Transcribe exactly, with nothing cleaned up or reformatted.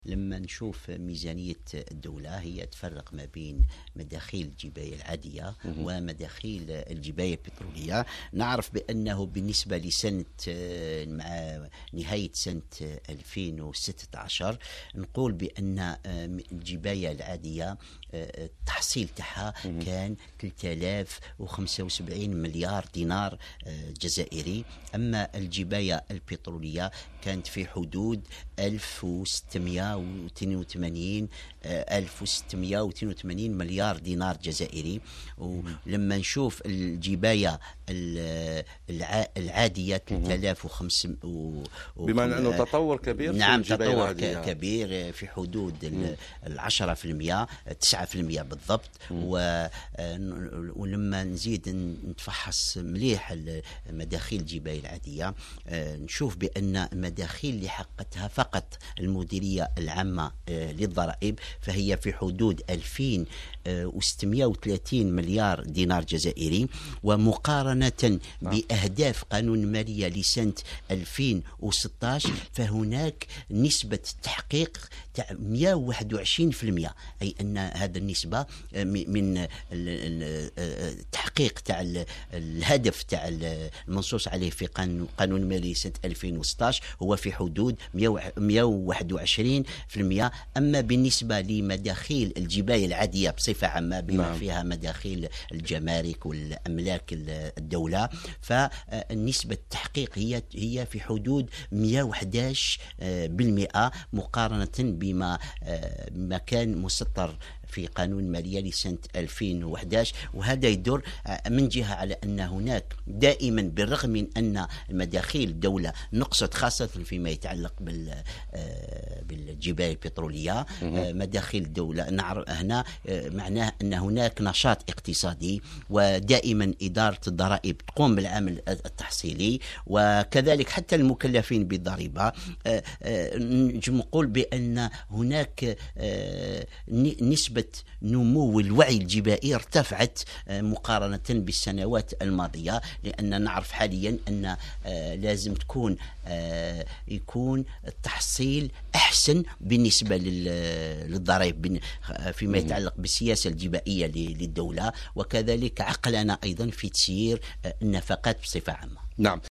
لما نشوف ميزانية الدولة هي تفرق ما بين مداخيل الجباية العادية ومداخيل الجباية البترولية. نعرف بأنه بالنسبة لسنة مع نهاية سنة ألفين وستة عشر نقول بأن الجباية العادية التحصيل تاعها كان ثلاثة آلاف وخمسة وسبعين مليار دينار جزائري، أما الجباية البترولية كانت في حدود ألف وستمائة واثنين وثمانين ألف وستمائة واثنين وثمانين مليار دينار جزائري. ولما نشوف الجباية العادية ثلاثة آلاف وخمسمائة و... بما أنه تطور كبير، نعم تطور كبير في حدود العشرة في المئة تسعة في المئة بالضبط. و... ولما نزيد نتفحص مليح مداخيل الجباية العادية نشوف بأن المداخيل اللي حققتها فقط المديرية العامة للضرائب فهي في حدود ألفين وستمائة وثلاثين مليار دينار جزائري، ومقارنة بأهداف قانون المالية لسنة ألفين وستة عشر فهناك نسبة تحقيق مئة وواحد وعشرين بالمئة، أي أن هذا النسبة من التحقيق تاع الهدف تاع المنصوص عليه في قانون المالي سنة ألفين وستة عشر هو في حدود مئة وواحد وعشرين بالمئة. أما بالنسبة لمداخيل الجباية العادية بصفة عامة بما نعم. فيها مداخيل الجمارك والأملاك الدولة فالنسبة التحقيق هي هي في حدود مئة وأحد عشر بالمئة مقارنة بما ما كان مسطر في قانون المالية لسنة ألفين وأحد عشر. وهذا يدور من جهة على أن هناك دائما بالرغم من أن مداخيل الدولة نقصت خاصة فيما يتعلق بال بالجباية البترولية، مداخيل الدولة نعرف هنا معناه أن هناك نشاط اقتصادي، ودائما إدارة الضرائب تقوم بالعمل التحصيلي، وكذلك حتى المكلفين بالضريبة. نقول بأن هناك نسبة نمو الوعي الجبائي ارتفعت مقارنة بالسنوات الماضية، لأن نعرف حاليا أن لازم تكون يكون التحصيل أحسن بالنسبة للضرائب فيما يتعلق بالسياسة الجبائية للدولة، وكذلك عقلنا أيضا في تسيير النفقات بصفة عامة. نعم.